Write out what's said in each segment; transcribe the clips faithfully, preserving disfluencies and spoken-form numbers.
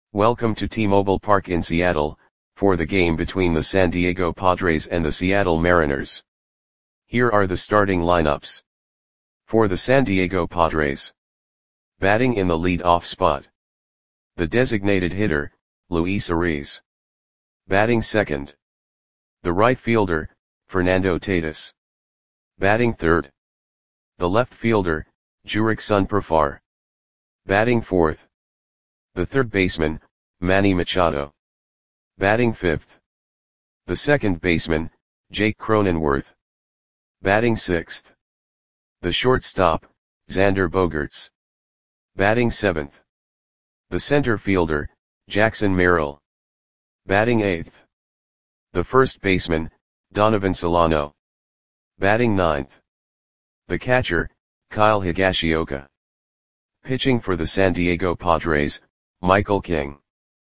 Welcome to T-Mobile Park in Seattle, for the game between the San Diego Padres and the Seattle Mariners. Here are the starting lineups. For the San Diego Padres. Batting in the lead-off spot. The designated hitter, Luis Arraez. Batting second. The right fielder, Fernando Tatis. Batting third. The left fielder, Jurickson Profar. Batting fourth. The third baseman, Manny Machado. Batting fifth. The second baseman, Jake Cronenworth. Batting sixth. The shortstop, Xander Bogaerts. Batting seventh. The center fielder, Jackson Merrill. Batting eighth. The first baseman, Donovan Solano. Batting ninth. The catcher, Kyle Higashioka. Pitching for the San Diego Padres, Michael King.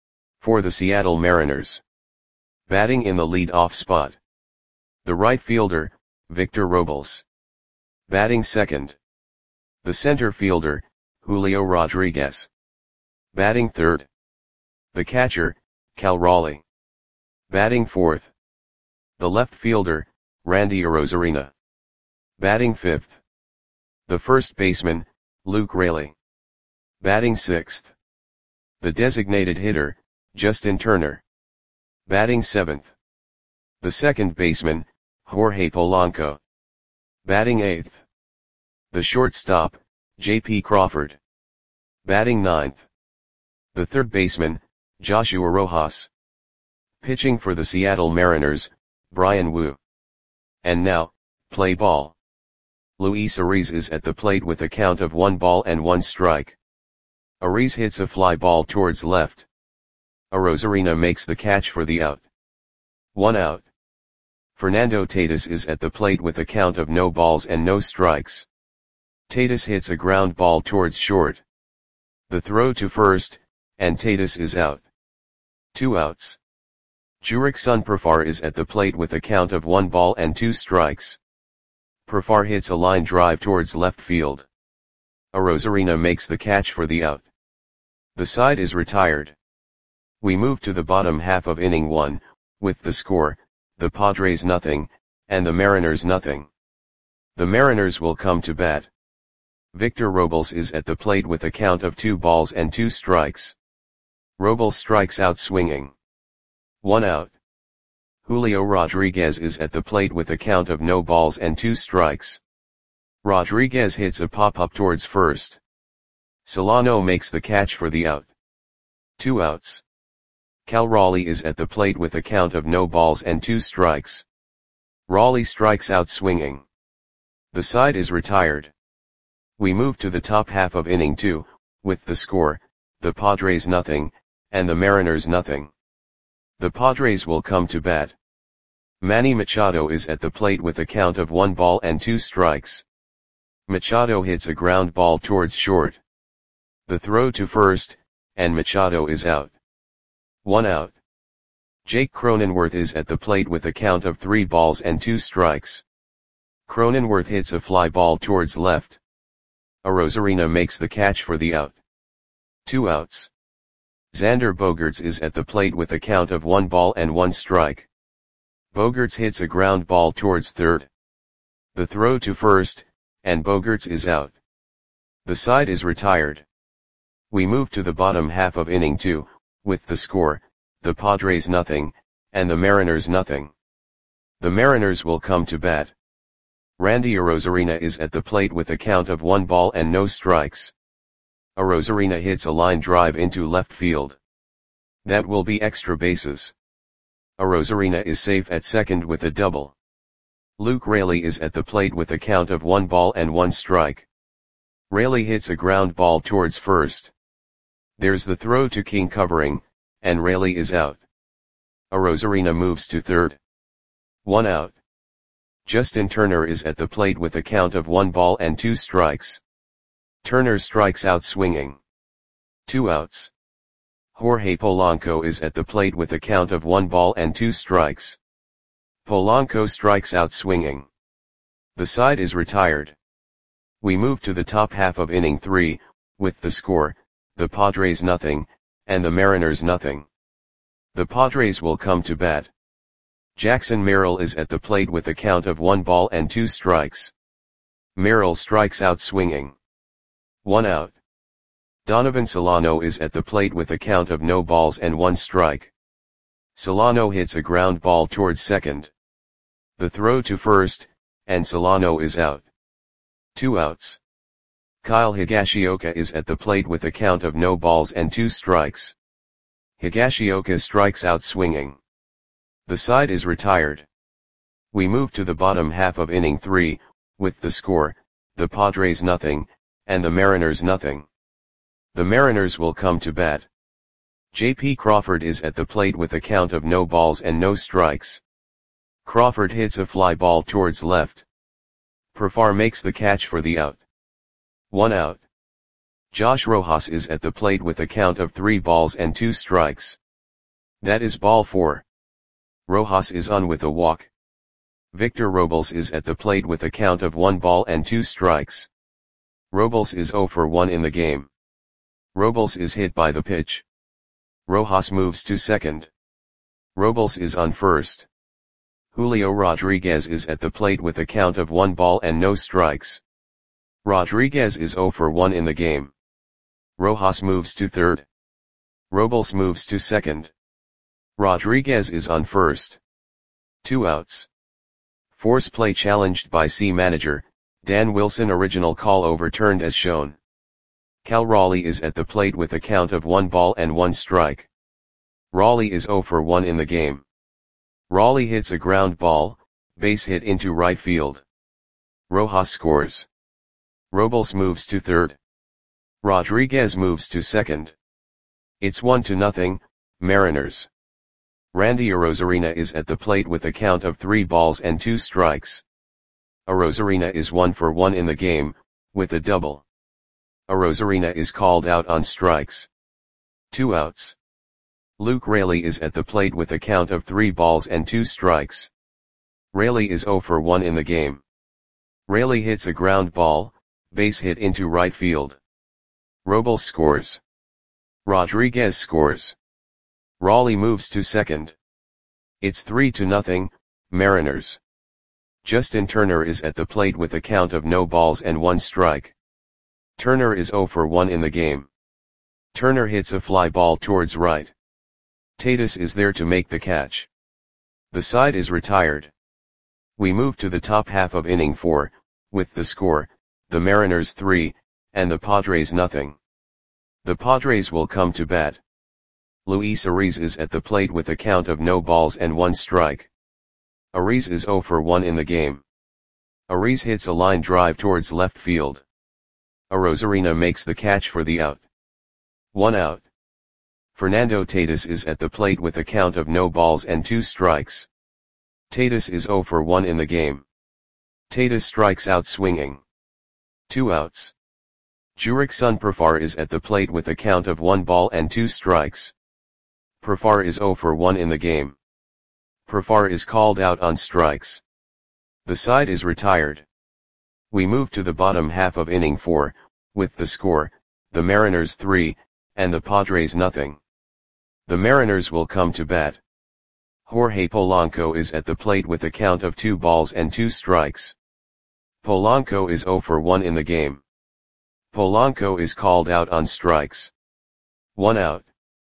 For the Seattle Mariners. Batting in the lead-off spot. The right fielder, Victor Robles. Batting second. The center fielder, Julio Rodriguez. Batting third. The catcher, Cal Raleigh. Batting fourth. The left fielder, Randy Arozarena. Batting fifth. The first baseman, Luke Raley. Batting sixth. The designated hitter, Justin Turner. Batting seventh. The second baseman, Jorge Polanco. Batting eighth. The shortstop, J P Crawford. Batting ninth. The third baseman, Joshua Rojas. Pitching for the Seattle Mariners, Bryan Woo. And now, play ball. Luis Arraez is at the plate with a count of one ball and one strike. Arraez hits a fly ball towards left. Arozarena makes the catch for the out. One out. Fernando Tatis is at the plate with a count of no balls and no strikes. Tatis hits a ground ball towards short. The throw to first, and Tatis is out. Two outs. Jurickson Profar is at the plate with a count of one ball and two strikes. Profar hits a line drive towards left field. Arozarena makes the catch for the out. The side is retired. We move to the bottom half of inning one, with the score, the Padres nothing, and the Mariners nothing. The Mariners will come to bat. Victor Robles is at the plate with a count of two balls and two strikes. Robles strikes out swinging. One out. Julio Rodriguez is at the plate with a count of no balls and two strikes. Rodriguez hits a pop-up towards first. Solano makes the catch for the out. Two outs. Cal Raleigh is at the plate with a count of no balls and two strikes. Raleigh strikes out swinging. The side is retired. We move to the top half of inning two, with the score, the Padres nothing, and the Mariners nothing. The Padres will come to bat. Manny Machado is at the plate with a count of one ball and two strikes. Machado hits a ground ball towards short. The throw to first, and Machado is out. One out. Jake Cronenworth is at the plate with a count of three balls and two strikes. Cronenworth hits a fly ball towards left. Arozarena makes the catch for the out. Two outs. Xander Bogaerts is at the plate with a count of one ball and one strike. Bogaerts hits a ground ball towards third. The throw to first, and Bogaerts is out. The side is retired. We move to the bottom half of inning two, with the score, the Padres nothing, and the Mariners nothing. The Mariners will come to bat. Randy Arozarena is at the plate with a count of one ball and no strikes. Arozarena hits a line drive into left field. That will be extra bases. Arozarena is safe at second with a double. Luke Raley is at the plate with a count of one ball and one strike. Raley hits a ground ball towards first. There's the throw to King covering, and Raley is out. Arozarena moves to third. One out. Justin Turner is at the plate with a count of one ball and two strikes. Turner strikes out swinging. Two outs. Jorge Polanco is at the plate with a count of one ball and two strikes. Polanco strikes out swinging. The side is retired. We move to the top half of inning three, with the score, the Padres nothing, and the Mariners nothing. The Padres will come to bat. Jackson Merrill is at the plate with a count of one ball and two strikes. Merrill strikes out swinging. One out. Donovan Solano is at the plate with a count of no balls and one strike. Solano hits a ground ball towards second. The throw to first, and Solano is out. Two outs. Kyle Higashioka is at the plate with a count of no balls and two strikes. Higashioka strikes out swinging. The side is retired. We move to the bottom half of inning three, with the score, the Padres nothing, and the Mariners nothing. The Mariners will come to bat. J P Crawford is at the plate with a count of no balls and no strikes. Crawford hits a fly ball towards left. Profar makes the catch for the out. One out. Josh Rojas is at the plate with a count of three balls and two strikes. That is ball four. Rojas is on with a walk. Victor Robles is at the plate with a count of one ball and two strikes. Robles is zero for one in the game. Robles is hit by the pitch. Rojas moves to second. Robles is on first. Julio Rodriguez is at the plate with a count of one ball and no strikes. Rodriguez is zero for one in the game. Rojas moves to third. Robles moves to second. Rodriguez is on first. Two outs. Force play challenged by C manager, Dan Wilson. Original call overturned as shown. Cal Raleigh is at the plate with a count of one ball and one strike. Raleigh is zero for one in the game. Raleigh hits a ground ball, base hit into right field. Rojas scores. Robles moves to third. Rodriguez moves to second. It's one to nothing, Mariners. Randy Arozarena is at the plate with a count of three balls and two strikes. Arozarena is one for one in the game, with a double. Arozarena is called out on strikes. Two outs. Luke Raley is at the plate with a count of three balls and two strikes. Raley is zero for one in the game. Raley hits a ground ball, base hit into right field. Robles scores. Rodriguez scores. Raleigh moves to second. It's three to nothing, Mariners. Justin Turner is at the plate with a count of no balls and one strike. Turner is zero for one in the game. Turner hits a fly ball towards right. Tatis is there to make the catch. The side is retired. We move to the top half of inning four, with the score, the Mariners three, and the Padres nothing. The Padres will come to bat. Luis Ariz is at the plate with a count of no balls and one strike. Ariz is zero for one in the game. Ariz hits a line drive towards left field. Arozarena makes the catch for the out. One out. Fernando Tatis is at the plate with a count of no balls and two strikes. Tatis is zero for one in the game. Tatis strikes out swinging. Two outs. Jurickson Profar is at the plate with a count of one ball and two strikes. Profar is zero for one in the game. Profar is called out on strikes. The side is retired. We move to the bottom half of inning four, with the score, the Mariners three, and the Padres nothing. The Mariners will come to bat. Jorge Polanco is at the plate with a count of two balls and two strikes. Polanco is zero for one in the game. Polanco is called out on strikes. One out.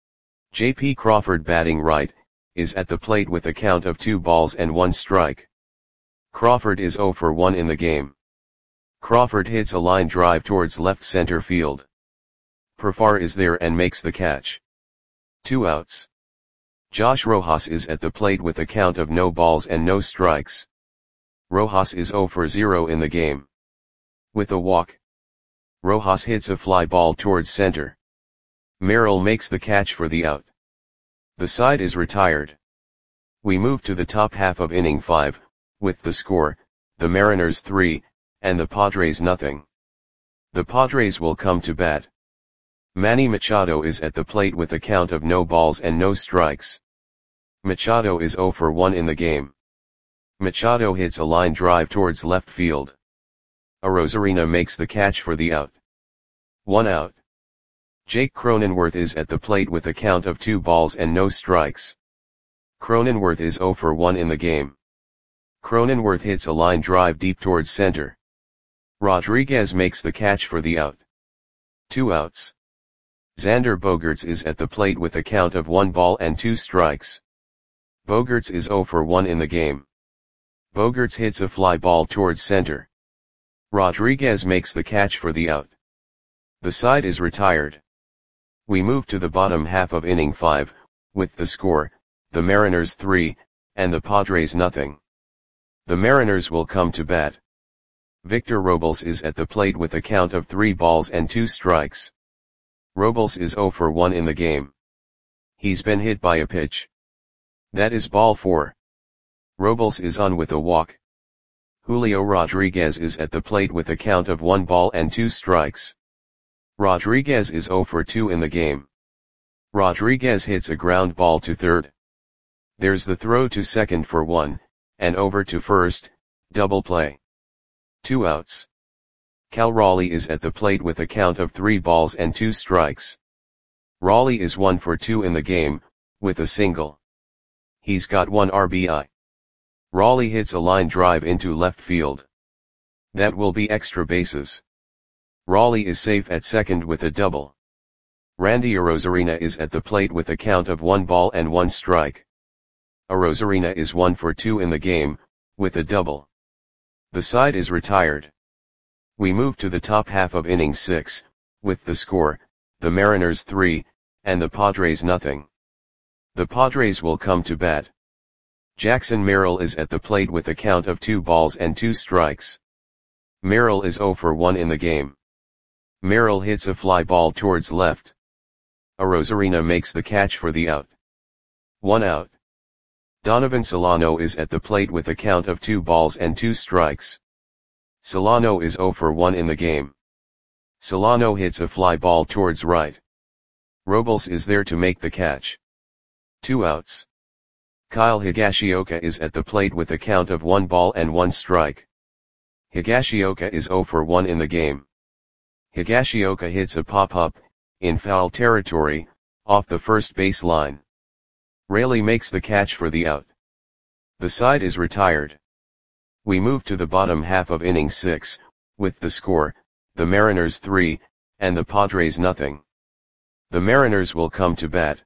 J P Crawford, batting right, is at the plate with a count of two balls and one strike. Crawford is zero for one in the game. Crawford hits a line drive towards left center field. Profar is there and makes the catch. Two outs. Josh Rojas is at the plate with a count of no balls and no strikes. Rojas is zero for zero in the game. With a walk. Rojas hits a fly ball towards center. Merrill makes the catch for the out. The side is retired. We move to the top half of inning five, with the score, the Mariners three, and the Padres nothing. The Padres will come to bat. Manny Machado is at the plate with a count of no balls and no strikes. Machado is zero for one in the game. Machado hits a line drive towards left field. Arozarena makes the catch for the out. One out. Jake Cronenworth is at the plate with a count of two balls and no strikes. Cronenworth is zero for one in the game. Cronenworth hits a line drive deep towards center. Rodriguez makes the catch for the out. Two outs. Xander Bogaerts is at the plate with a count of one ball and two strikes. Bogaerts is zero for one in the game. Bogaerts hits a fly ball towards center. Rodriguez makes the catch for the out. The side is retired. We move to the bottom half of inning five, with the score, the Mariners three, and the Padres nothing. The Mariners will come to bat. Victor Robles is at the plate with a count of three balls and two strikes. Robles is zero for one in the game. He's been hit by a pitch. That is ball four. Robles is on with a walk. Julio Rodriguez is at the plate with a count of one ball and two strikes. Rodriguez is zero for two in the game. Rodriguez hits a ground ball to third. There's the throw to second for one, and over to first, double play. Two outs. Cal Raleigh is at the plate with a count of three balls and two strikes. Raleigh is one for two in the game, with a single. He's got one R B I. Raleigh hits a line drive into left field. That will be extra bases. Raleigh is safe at second with a double. Randy Arozarena is at the plate with a count of one ball and one strike. Arozarena is one for two in the game, with a double. The side is retired. We move to the top half of inning six, with the score, the Mariners three, and the Padres nothing. The Padres will come to bat. Jackson Merrill is at the plate with a count of two balls and two strikes. Merrill is zero for one in the game. Merrill hits a fly ball towards left. Arozarena makes the catch for the out. One out. Donovan Solano is at the plate with a count of two balls and two strikes. Solano is zero for one in the game. Solano hits a fly ball towards right. Robles is there to make the catch. Two outs. Kyle Higashioka is at the plate with a count of one ball and one strike. Higashioka is zero for one in the game. Higashioka hits a pop-up, in foul territory, off the first base line. Raley makes the catch for the out. The side is retired. We move to the bottom half of inning six, with the score, the Mariners three, and the Padres nothing. The Mariners will come to bat.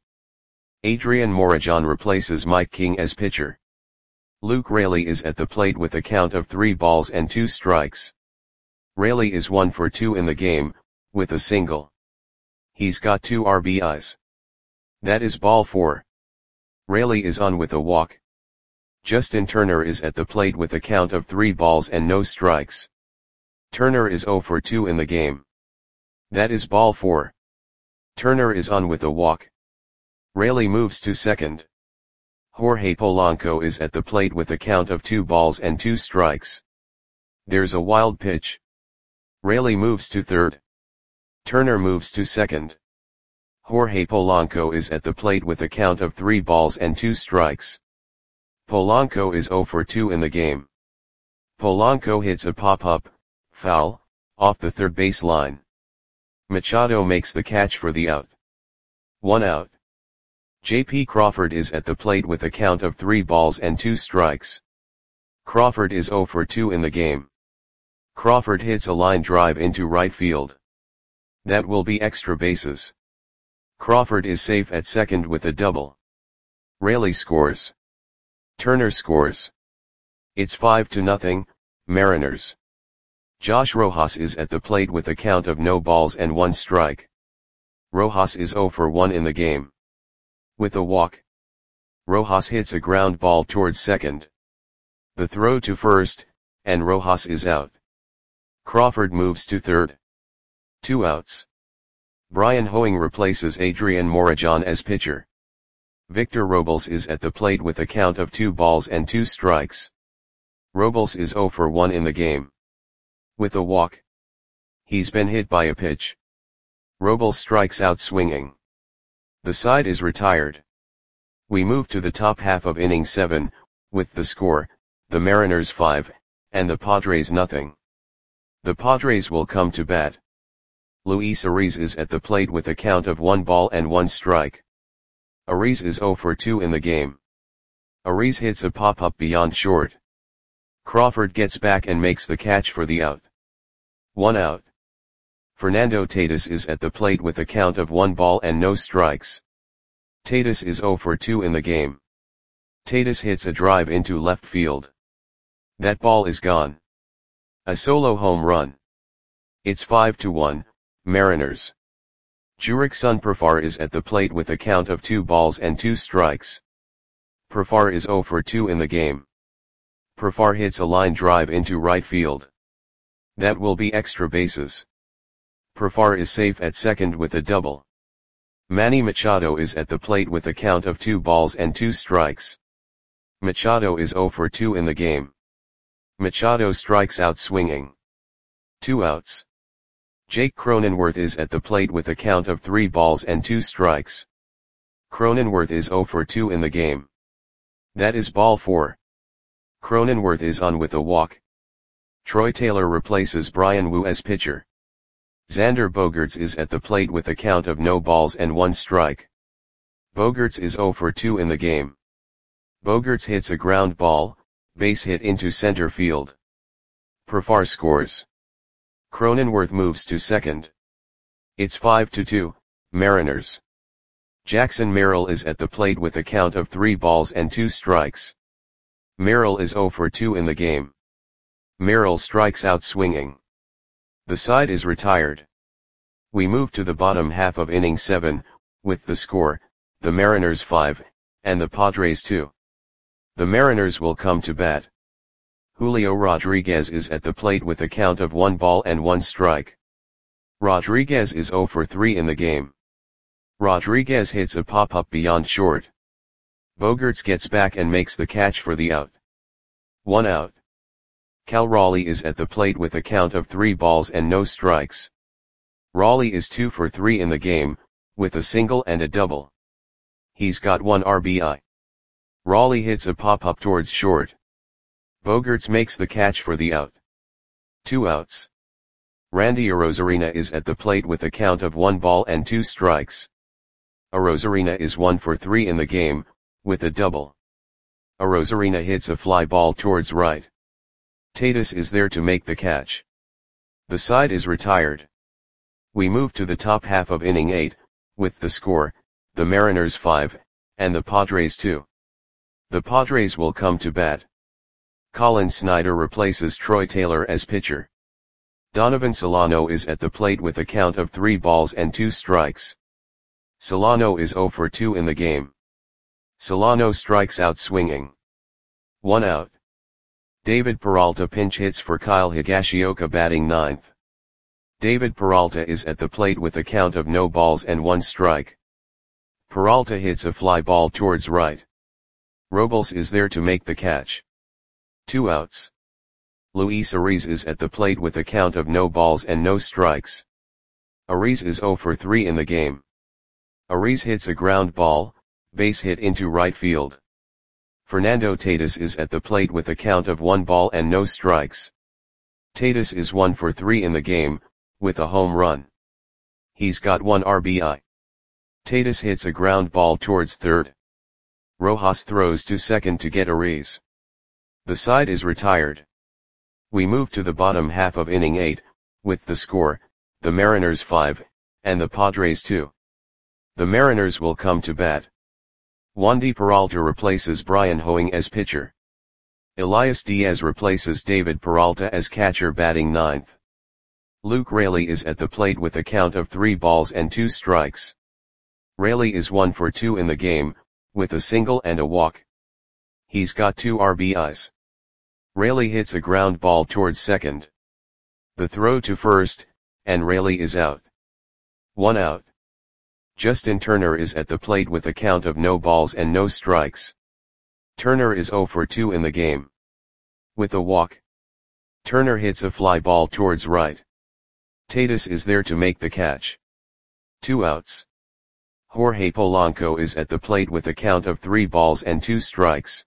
Adrian Morejon replaces Mike King as pitcher. Luke Raley is at the plate with a count of three balls and two strikes. Raley is one for two in the game, with a single. He's got two R B Is. That is ball four. Raley is on with a walk. Justin Turner is at the plate with a count of three balls and no strikes. Turner is zero for two in the game. That is ball four. Turner is on with a walk. Raley moves to second. Jorge Polanco is at the plate with a count of two balls and two strikes. There's a wild pitch. Raley moves to third. Turner moves to second. Jorge Polanco is at the plate with a count of three balls and two strikes. Polanco is zero for two in the game. Polanco hits a pop-up, foul, off the third base line. Machado makes the catch for the out. One out. J P Crawford is at the plate with a count of three balls and two strikes. Crawford is zero for two in the game. Crawford hits a line drive into right field. That will be extra bases. Crawford is safe at second with a double. Raley scores. Turner scores. It's five to nothing, Mariners. Josh Rojas is at the plate with a count of no balls and one strike. Rojas is zero for one in the game. With a walk. Rojas hits a ground ball towards second. The throw to first, and Rojas is out. Crawford moves to third. Two outs. Brian Hoeing replaces Adrian Morejon as pitcher. Victor Robles is at the plate with a count of two balls and two strikes. Robles is zero for one in the game. With a walk. He's been hit by a pitch. Robles strikes out swinging. The side is retired. We move to the top half of inning seven, with the score, the Mariners five, and the Padres nothing. The Padres will come to bat. Luis Ariz is at the plate with a count of one ball and one strike. Ariz is zero for two in the game. Ariz hits a pop-up beyond short. Crawford gets back and makes the catch for the out. One out. Fernando Tatis is at the plate with a count of one ball and no strikes. Tatis is zero for two in the game. Tatis hits a drive into left field. That ball is gone. A solo home run. It's five to one, Mariners. Jurickson Profar is at the plate with a count of two balls and two strikes. Profar is zero for two in the game. Profar hits a line drive into right field. That will be extra bases. Profar is safe at second with a double. Manny Machado is at the plate with a count of two balls and two strikes. Machado is zero for two in the game. Machado strikes out swinging. Two outs. Jake Cronenworth is at the plate with a count of three balls and two strikes. Cronenworth is zero for two in the game. That is ball four. Cronenworth is on with a walk. Troy Taylor replaces Bryan Woo as pitcher. Xander Bogaerts is at the plate with a count of no balls and one strike. Bogaerts is zero for two in the game. Bogaerts hits a ground ball, base hit into center field. Profar scores. Cronenworth moves to second. It's five to two, Mariners. Jackson Merrill is at the plate with a count of three balls and two strikes. Merrill is zero for two in the game. Merrill strikes out swinging. The side is retired. We move to the bottom half of inning seven, with the score, the Mariners five, and the Padres two. The Mariners will come to bat. Julio Rodriguez is at the plate with a count of one ball and one strike. Rodriguez is zero for three in the game. Rodriguez hits a pop-up beyond short. Bogaerts gets back and makes the catch for the out. One out. Cal Raleigh is at the plate with a count of three balls and no strikes. Raleigh is two for three in the game, with a single and a double. He's got one R B I. Raleigh hits a pop-up towards short. Bogaerts makes the catch for the out. Two outs. Randy Arozarena is at the plate with a count of one ball and two strikes. Arozarena is one for three in the game, with a double. Arozarena hits a fly ball towards right. Tatis is there to make the catch. The side is retired. We move to the top half of inning eight, with the score, the Mariners five, and the Padres two. The Padres will come to bat. Colin Snyder replaces Troy Taylor as pitcher. Donovan Solano is at the plate with a count of three balls and two strikes. Solano is zero for two in the game. Solano strikes out swinging. One out. David Peralta pinch hits for Kyle Higashioka batting ninth. David Peralta is at the plate with a count of no balls and one strike. Peralta hits a fly ball towards right. Robles is there to make the catch. Two outs. Luis Ariz is at the plate with a count of no balls and no strikes. Ariz is zero for three in the game. Ariz hits a ground ball, base hit into right field. Fernando Tatis is at the plate with a count of one ball and no strikes. Tatis is one for three in the game, with a home run. He's got one R B I. Tatis hits a ground ball towards third. Rojas throws to second to get Ariz. The side is retired. We move to the bottom half of inning eight, with the score, the Mariners five, and the Padres two. The Mariners will come to bat. Wandy Peralta replaces Brian Hoeing as pitcher. Elias Diaz replaces David Peralta as catcher batting ninth. Luke Raley is at the plate with a count of three balls and two strikes. Raley is one for two in the game, with a single and a walk. He's got two R B Is. Raley hits a ground ball towards second. The throw to first, and Raley is out. One out. Justin Turner is at the plate with a count of no balls and no strikes. Turner is zero for two in the game. With a walk. Turner hits a fly ball towards right. Tatis is there to make the catch. Two outs. Jorge Polanco is at the plate with a count of three balls and two strikes.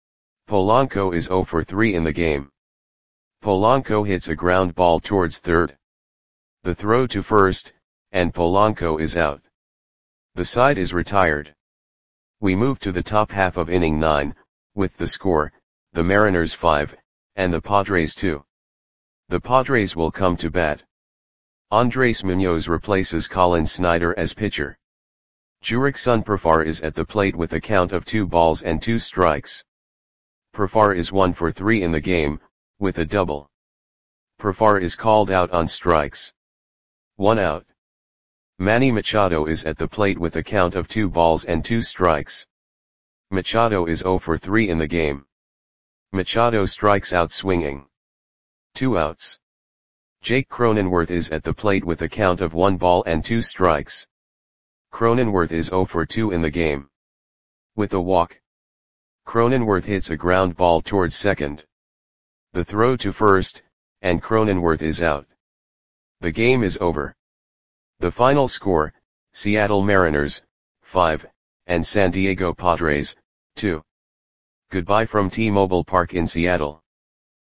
Polanco is zero for three in the game. Polanco hits a ground ball towards third. The throw to first, and Polanco is out. The side is retired. We move to the top half of inning nine, with the score, the Mariners five, and the Padres two. The Padres will come to bat. Andres Munoz replaces Colin Snyder as pitcher. Jurickson Profar is at the plate with a count of two balls and two strikes. Profar is one for three in the game, with a double. Profar is called out on strikes. One out. Manny Machado is at the plate with a count of two balls and two strikes. Machado is zero for three in the game. Machado strikes out swinging. Two outs. Jake Cronenworth is at the plate with a count of one ball and two strikes. Cronenworth is zero for two in the game. With a walk. Cronenworth hits a ground ball towards second. The throw to first, and Cronenworth is out. The game is over. The final score, Seattle Mariners, five, and San Diego Padres, two. Goodbye from T-Mobile Park in Seattle.